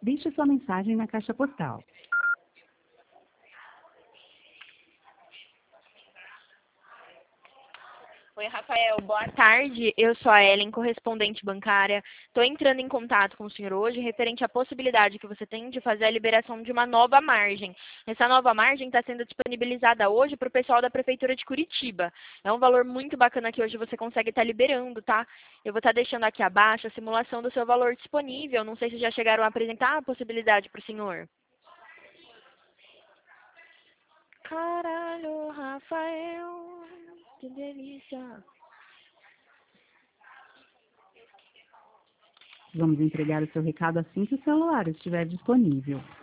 Deixe sua mensagem na caixa postal. Oi, Rafael, boa tarde. Eu sou a Ellen, correspondente bancária. Estou entrando em contato com o senhor hoje referente à possibilidade que você tem de fazer a liberação de uma nova margem. Essa nova margem está sendo disponibilizada hoje para o pessoal da Prefeitura de Curitiba. É um valor muito bacana que hoje você consegue estar liberando, tá? Eu vou estar deixando aqui abaixo a simulação do seu valor disponível. Não sei se já chegaram a apresentar a possibilidade para o senhor. Caralho, Rafael, que delícia. Vamos entregar o seu recado assim que o celular estiver disponível.